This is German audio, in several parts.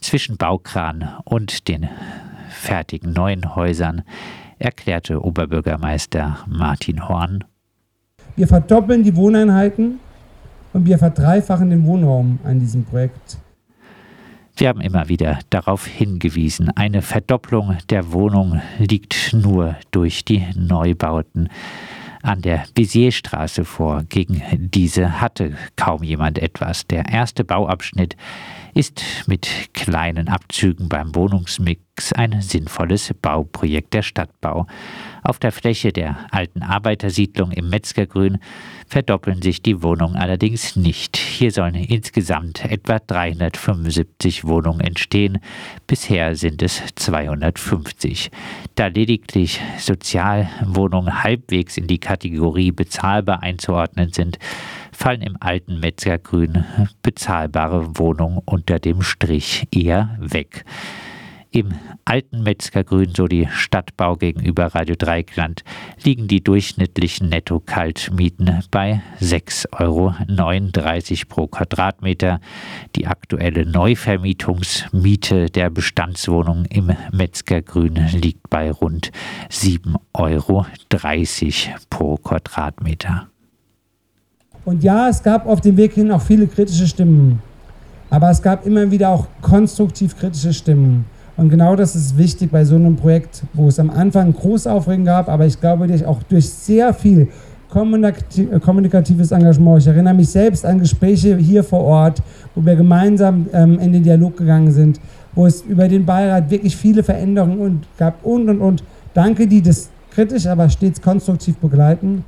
zwischen Baukran und den fertigen neuen Häusern, erklärte Oberbürgermeister Martin Horn. Wir verdoppeln die Wohneinheiten und wir verdreifachen den Wohnraum an diesem Projekt. Wir haben immer wieder darauf hingewiesen, eine Verdopplung der Wohnung liegt nur durch die Neubauten an der Bézierstraße vor. Gegen diese hatte kaum jemand etwas. Der erste Bauabschnitt ist mit kleinen Abzügen beim Wohnungsmix ein sinnvolles Bauprojekt der Stadtbau. Auf der Fläche der alten Arbeitersiedlung im Metzgergrün verdoppeln sich die Wohnungen allerdings nicht. Hier sollen insgesamt etwa 375 Wohnungen entstehen. Bisher sind es 250. Da lediglich Sozialwohnungen halbwegs in die Kategorie bezahlbar einzuordnen sind, fallen im alten Metzgergrün bezahlbare Wohnungen unter dem Strich eher weg. Im alten Metzgergrün, so die Stadtbau gegenüber Radio Dreieckland, liegen die durchschnittlichen Netto-Kaltmieten bei 6,39 € pro Quadratmeter. Die aktuelle Neuvermietungsmiete der Bestandswohnung im Metzgergrün liegt bei rund 7,30 € pro Quadratmeter. Und ja, es gab auf dem Weg hin auch viele kritische Stimmen. Aber es gab immer wieder auch konstruktiv kritische Stimmen. Und genau das ist wichtig bei so einem Projekt, wo es am Anfang große Aufregung gab, aber ich glaube, auch durch sehr viel kommunikatives Engagement. Ich erinnere mich selbst an Gespräche hier vor Ort, wo wir gemeinsam in den Dialog gegangen sind, wo es über den Beirat wirklich viele Veränderungen gab und. Danke, die das kritisch, aber stets konstruktiv begleiten.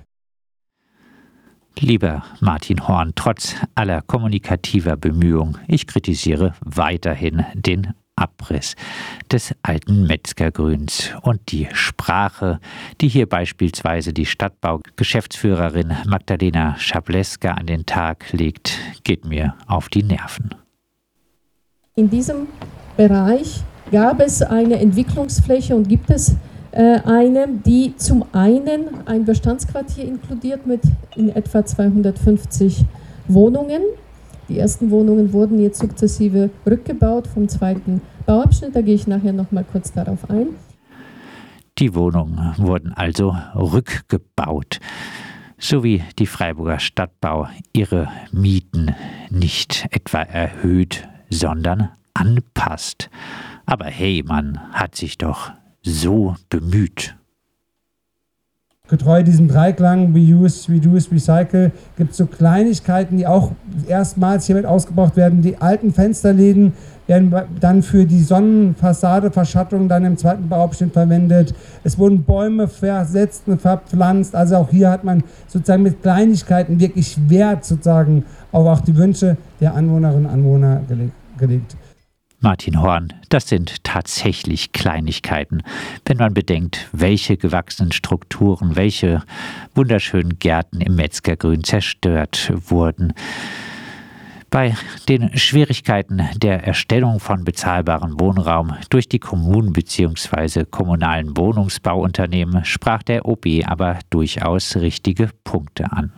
Lieber Martin Horn, trotz aller kommunikativer Bemühungen, ich kritisiere weiterhin den Abriss des alten Metzgergrüns und die Sprache, die hier beispielsweise die Stadtbau-Geschäftsführerin Magdalena Schableska an den Tag legt, geht mir auf die Nerven. In diesem Bereich gab es eine Entwicklungsfläche und gibt es eine, die zum einen ein Bestandsquartier inkludiert mit in etwa 250 Wohnungen. Die ersten Wohnungen wurden jetzt sukzessive rückgebaut vom zweiten Bauabschnitt. Da gehe ich nachher noch mal kurz darauf ein. Die Wohnungen wurden also rückgebaut, so wie die Freiburger Stadtbau ihre Mieten nicht etwa erhöht, sondern anpasst. Aber hey, man hat sich doch so bemüht. Getreu diesem Dreiklang Reuse, Reduce, Recycle gibt es so Kleinigkeiten, die auch erstmals hiermit ausgebraucht werden. Die alten Fensterläden werden dann für die Sonnenfassade, Verschattung dann im zweiten Bauabschnitt verwendet. Es wurden Bäume versetzt und verpflanzt. Also auch hier hat man sozusagen mit Kleinigkeiten wirklich Wert sozusagen auf auch die Wünsche der Anwohnerinnen und Anwohner gelegt. Martin Horn, das sind tatsächlich Kleinigkeiten, wenn man bedenkt, welche gewachsenen Strukturen, welche wunderschönen Gärten im Metzgergrün zerstört wurden. Bei den Schwierigkeiten der Erstellung von bezahlbarem Wohnraum durch die Kommunen bzw. kommunalen Wohnungsbauunternehmen sprach der OB aber durchaus richtige Punkte an.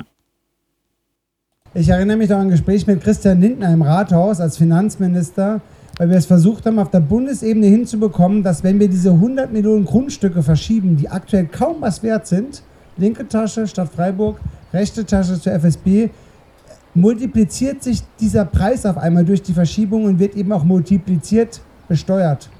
Ich erinnere mich auch an ein Gespräch mit Christian Lindner im Rathaus als Finanzminister, weil wir es versucht haben, auf der Bundesebene hinzubekommen, dass wenn wir diese 100 Millionen Grundstücke verschieben, die aktuell kaum was wert sind, linke Tasche Stadt Freiburg, rechte Tasche zur FSB, multipliziert sich dieser Preis auf einmal durch die Verschiebung und wird eben auch multipliziert besteuert.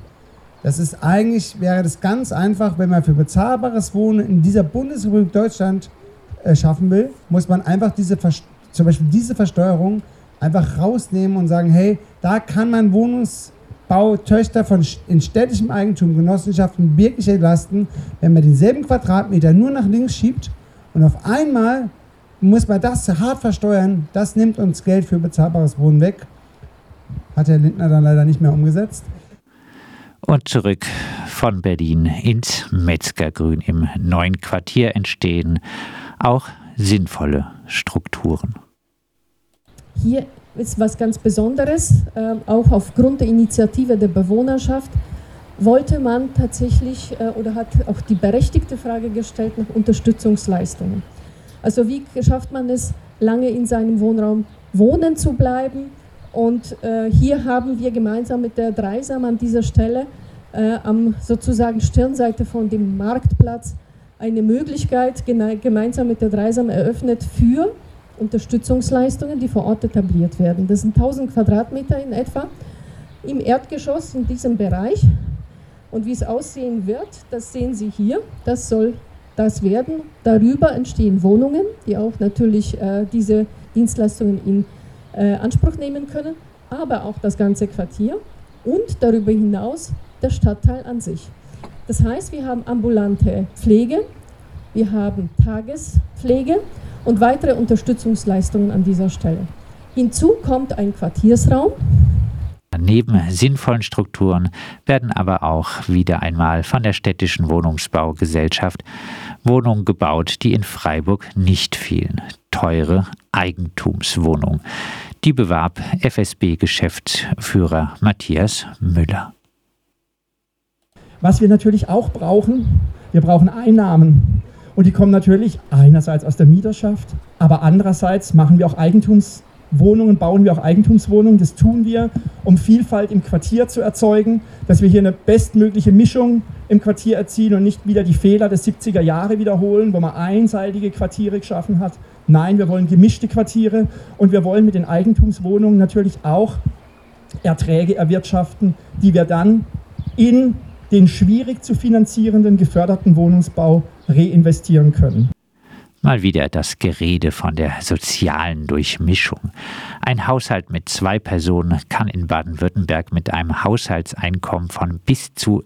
Wäre das ganz einfach, wenn man für bezahlbares Wohnen in dieser Bundesrepublik Deutschland schaffen will, muss man einfach zum Beispiel diese Versteuerung einfach rausnehmen und sagen, hey, da kann man Wohnungsbautöchter in städtischem Eigentum, Genossenschaften wirklich entlasten, wenn man denselben Quadratmeter nur nach links schiebt und auf einmal muss man das hart versteuern, das nimmt uns Geld für bezahlbares Wohnen weg. Hat Herr Lindner dann leider nicht mehr umgesetzt. Und zurück von Berlin ins Metzgergrün. Im neuen Quartier entstehen auch sinnvolle Strukturen. Hier ist was ganz Besonderes, auch aufgrund der Initiative der Bewohnerschaft wollte man tatsächlich oder hat auch die berechtigte Frage gestellt nach Unterstützungsleistungen. Also wie schafft man es, lange in seinem Wohnraum wohnen zu bleiben Und hier haben wir gemeinsam mit der Dreisam an dieser Stelle am sozusagen Stirnseite von dem Marktplatz eine Möglichkeit gemeinsam mit der Dreisam eröffnet für Unterstützungsleistungen, die vor Ort etabliert werden. Das sind 1000 Quadratmeter in etwa im Erdgeschoss in diesem Bereich. Und wie es aussehen wird, das sehen Sie hier. Das soll das werden. Darüber entstehen Wohnungen, die auch natürlich diese Dienstleistungen in Anspruch nehmen können, aber auch das ganze Quartier und darüber hinaus der Stadtteil an sich. Das heißt, wir haben ambulante Pflege, wir haben Tagespflege und weitere Unterstützungsleistungen an dieser Stelle. Hinzu kommt ein Quartiersraum. Neben sinnvollen Strukturen werden aber auch wieder einmal von der Städtischen Wohnungsbaugesellschaft Wohnungen gebaut, die in Freiburg nicht fehlen. Teure Eigentumswohnungen. Die bewarb FSB-Geschäftsführer Matthias Müller. Was wir natürlich auch brauchen, wir brauchen Einnahmen. Und die kommen natürlich einerseits aus der Mieterschaft, aber andererseits machen wir auch bauen wir auch Eigentumswohnungen. Das tun wir, um Vielfalt im Quartier zu erzeugen, dass wir hier eine bestmögliche Mischung im Quartier erzielen und nicht wieder die Fehler der 70er Jahre wiederholen, wo man einseitige Quartiere geschaffen hat. Nein, wir wollen gemischte Quartiere und wir wollen mit den Eigentumswohnungen natürlich auch Erträge erwirtschaften, die wir dann in den schwierig zu finanzierenden geförderten Wohnungsbau reinvestieren können. Mal wieder das Gerede von der sozialen Durchmischung. Ein Haushalt mit 2 Personen kann in Baden-Württemberg mit einem Haushaltseinkommen von bis zu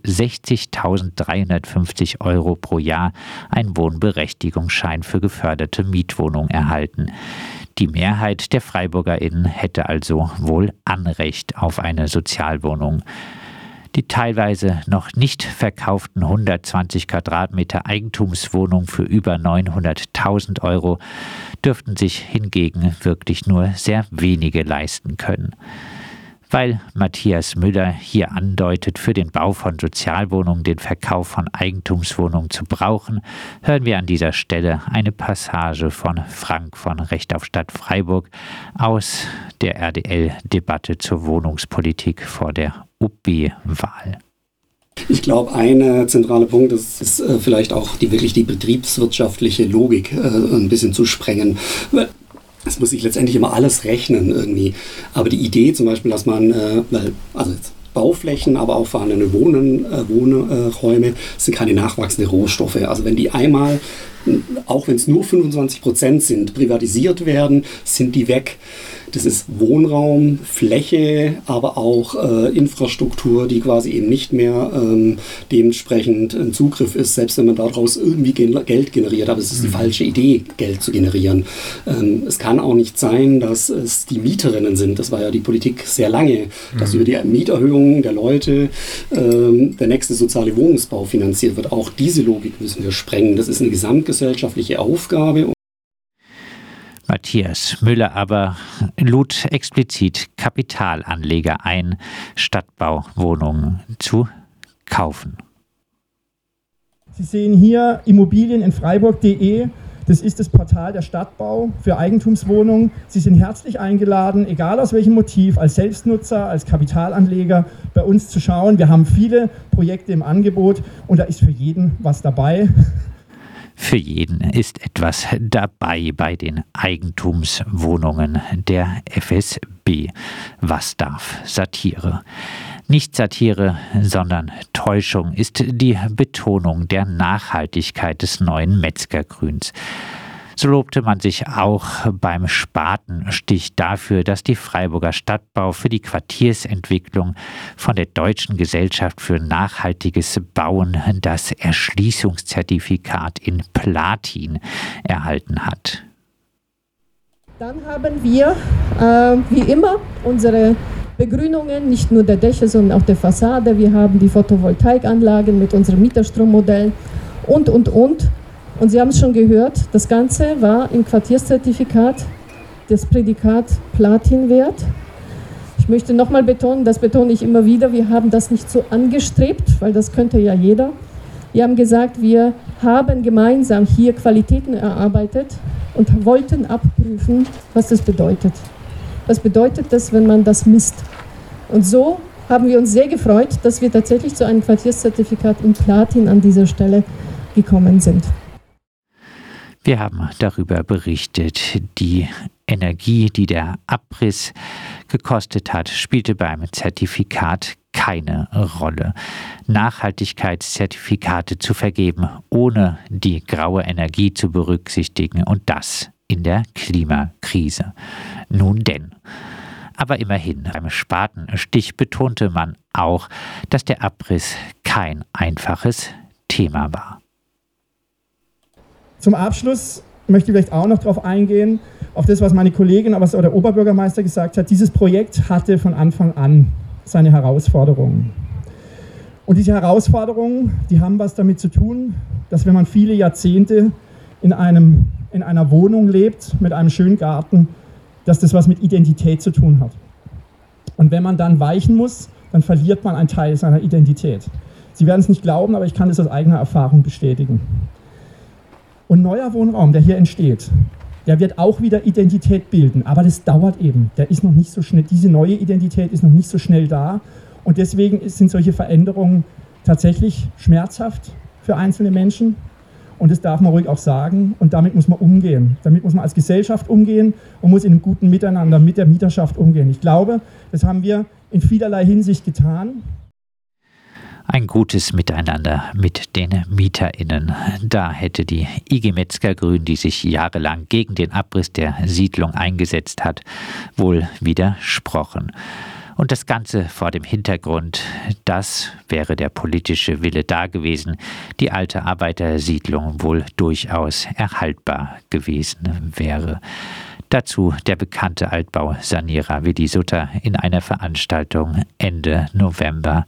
60.350 € pro Jahr einen Wohnberechtigungsschein für geförderte Mietwohnungen erhalten. Die Mehrheit der FreiburgerInnen hätte also wohl Anrecht auf eine Sozialwohnung. Die teilweise noch nicht verkauften 120 Quadratmeter Eigentumswohnungen für über 900.000 € dürften sich hingegen wirklich nur sehr wenige leisten können. Weil Matthias Müller hier andeutet, für den Bau von Sozialwohnungen den Verkauf von Eigentumswohnungen zu brauchen, hören wir an dieser Stelle eine Passage von Frank von Recht auf Stadt Freiburg aus der RDL-Debatte zur Wohnungspolitik vor der OB-Wahl. Ich glaube, ein zentraler Punkt ist vielleicht auch die betriebswirtschaftliche Logik ein bisschen zu sprengen. Es muss sich letztendlich immer alles rechnen irgendwie. Aber die Idee zum Beispiel, dass man, Bauflächen, aber auch vorhandene Wohnräume sind keine nachwachsenden Rohstoffe. Also wenn die einmal, auch wenn es nur 25% sind, privatisiert werden, sind die weg. Das ist Wohnraum, Fläche, aber auch Infrastruktur, die quasi eben nicht mehr dementsprechend ein Zugriff ist, selbst wenn man daraus irgendwie Geld generiert. Aber es ist die falsche Idee, Geld zu generieren. Es kann auch nicht sein, dass es die Mieterinnen sind. Das war ja die Politik sehr lange, dass über die Mieterhöhungen der Leute der nächste soziale Wohnungsbau finanziert wird. Auch diese Logik müssen wir sprengen. Das ist eine gesamtgesellschaftliche Aufgabe. Matthias Müller aber lud explizit Kapitalanleger ein, Stadtbauwohnungen zu kaufen. Sie sehen hier Immobilien in Freiburg.de. Das ist das Portal der Stadtbau für Eigentumswohnungen. Sie sind herzlich eingeladen, egal aus welchem Motiv, als Selbstnutzer, als Kapitalanleger bei uns zu schauen. Wir haben viele Projekte im Angebot und da ist für jeden was dabei. Für jeden ist etwas dabei bei den Eigentumswohnungen der FSB. Was darf Satire? Nicht Satire, sondern Täuschung ist die Betonung der Nachhaltigkeit des neuen Metzgergrüns. So lobte man sich auch beim Spatenstich dafür, dass die Freiburger Stadtbau für die Quartiersentwicklung von der Deutschen Gesellschaft für nachhaltiges Bauen das Erschließungszertifikat in Platin erhalten hat. Dann haben wir, wie immer, unsere Begrünungen, nicht nur der Dächer, sondern auch der Fassade. Wir haben die Photovoltaikanlagen mit unseren Mieterstrommodellen und. Und Sie haben es schon gehört, das Ganze war im Quartierszertifikat das Prädikat Platin wert. Ich möchte nochmal betonen, das betone ich immer wieder, wir haben das nicht so angestrebt, weil das könnte ja jeder. Wir haben gesagt, wir haben gemeinsam hier Qualitäten erarbeitet und wollten abprüfen, was das bedeutet. Was bedeutet das, wenn man das misst? Und so haben wir uns sehr gefreut, dass wir tatsächlich zu einem Quartierszertifikat in Platin an dieser Stelle gekommen sind. Wir haben darüber berichtet, die Energie, die der Abriss gekostet hat, spielte beim Zertifikat keine Rolle. Nachhaltigkeitszertifikate zu vergeben, ohne die graue Energie zu berücksichtigen, und das in der Klimakrise. Nun denn. Aber immerhin, beim Spatenstich betonte man auch, dass der Abriss kein einfaches Thema war. Zum Abschluss möchte ich vielleicht auch noch darauf eingehen, auf das, was meine Kollegin, was der Oberbürgermeister gesagt hat. Dieses Projekt hatte von Anfang an seine Herausforderungen. Und diese Herausforderungen, die haben was damit zu tun, dass wenn man viele Jahrzehnte in einer Wohnung lebt, mit einem schönen Garten, dass das was mit Identität zu tun hat. Und wenn man dann weichen muss, dann verliert man einen Teil seiner Identität. Sie werden es nicht glauben, aber ich kann es aus eigener Erfahrung bestätigen. Und neuer Wohnraum, der hier entsteht, der wird auch wieder Identität bilden, aber das dauert eben. Der ist noch nicht so schnell, diese neue Identität ist noch nicht so schnell da, und deswegen sind solche Veränderungen tatsächlich schmerzhaft für einzelne Menschen, und das darf man ruhig auch sagen, und damit muss man umgehen. Damit muss man als Gesellschaft umgehen und muss in einem guten Miteinander mit der Mieterschaft umgehen. Ich glaube, das haben wir in vielerlei Hinsicht getan. Ein gutes Miteinander mit den MieterInnen. Da hätte die IG Metzger-Grün, die sich jahrelang gegen den Abriss der Siedlung eingesetzt hat, wohl widersprochen. Und das Ganze vor dem Hintergrund, das wäre der politische Wille da gewesen, die alte Arbeitersiedlung wohl durchaus erhaltbar gewesen wäre. Dazu der bekannte Altbausanierer Willi Sutter in einer Veranstaltung Ende November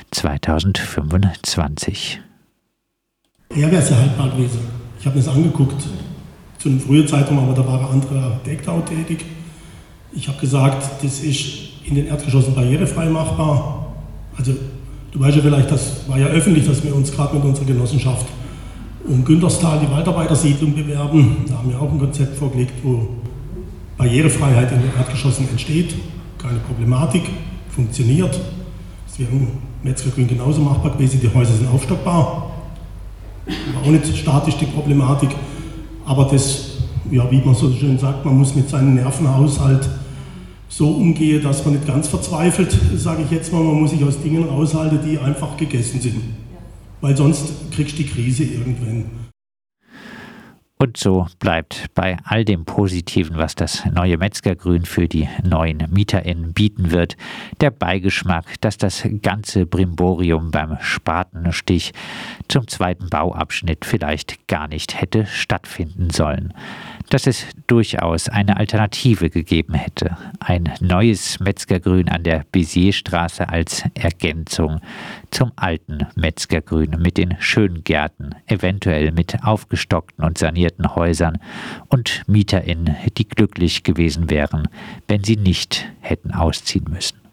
2025. Ja, wäre es ja haltbar gewesen. Ich habe mir das angeguckt. Zu einem frühen Zeitraum, aber da war ein anderer Architekt auch tätig. Ich habe gesagt, das ist in den Erdgeschossen barrierefrei machbar. Also du weißt ja vielleicht, das war ja öffentlich, dass wir uns gerade mit unserer Genossenschaft um Günterstal, die Waldarbeitersiedlung, bewerben. Da haben wir auch ein Konzept vorgelegt, wo Barrierefreiheit in den Erdgeschossen entsteht, keine Problematik, funktioniert. Das wäre im Metzger-Grün genauso machbar gewesen, die Häuser sind aufstockbar. War auch nicht statisch die Problematik, aber das, ja, wie man so schön sagt, man muss mit seinem Nervenhaushalt so umgehen, dass man nicht ganz verzweifelt, sage ich jetzt mal, man muss sich aus Dingen raushalten, die einfach gegessen sind. Weil sonst kriegst du die Krise irgendwann. Und so bleibt bei all dem Positiven, was das neue Metzger-Grün für die neuen MieterInnen bieten wird, der Beigeschmack, dass das ganze Brimborium beim Spatenstich zum zweiten Bauabschnitt vielleicht gar nicht hätte stattfinden sollen. Dass es durchaus eine Alternative gegeben hätte. Ein neues Metzger-Grün an der Bézierstraße als Ergänzung zum alten Metzger-Grün mit den schönen Gärten, eventuell mit aufgestockten und sanierten Häusern und MieterInnen, die glücklich gewesen wären, wenn sie nicht hätten ausziehen müssen.